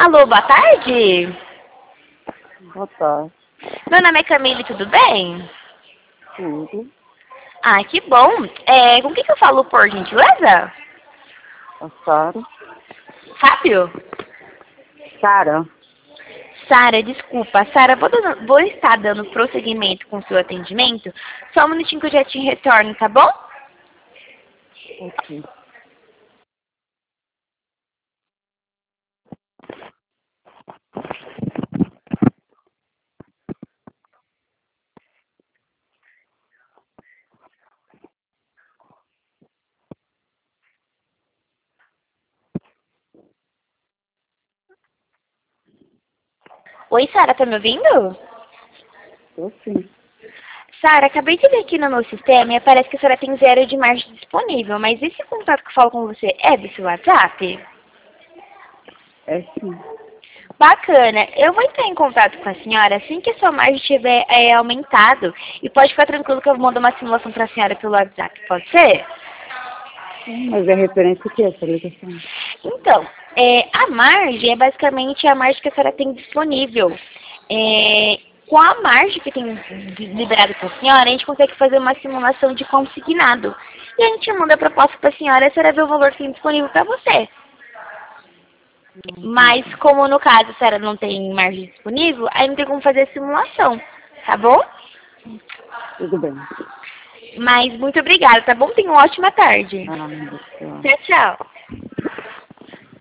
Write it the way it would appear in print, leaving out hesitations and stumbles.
Alô, boa tarde. Boa tarde. Meu nome é Camille, tudo bem? Tudo. Ah, que bom. Com quem que eu falo por gentileza? A Sara. Fábio? Sara. Sara, desculpa. Sara, vou estar dando prosseguimento com o seu atendimento. Só um minutinho que eu já te retorno, tá bom? Ok. Oi, Sara, tá me ouvindo? Tô sim. Sara, acabei de ver aqui no meu sistema e aparece que a senhora tem 0 de margem disponível, mas esse contato que eu falo com você é do seu WhatsApp? É sim. Bacana. Eu vou entrar em contato com a senhora assim que a sua margem tiver aumentado. E pode ficar tranquilo que eu mando uma simulação para a senhora pelo WhatsApp, pode ser? Mas é referente ao que essa ligação? Então, a margem é basicamente a margem que a senhora tem disponível. Com a margem que tem liberado para a senhora, a gente consegue fazer uma simulação de consignado. E a gente manda a proposta para a senhora vê o valor que tem disponível para você. Mas Entendi. como no caso a senhora não tem margem disponível, aí não tem como fazer a simulação, tá bom? Tudo bem. Mas muito obrigada, tá bom? Tenha uma ótima tarde. Ah, meu Deus. Tchau, tchau.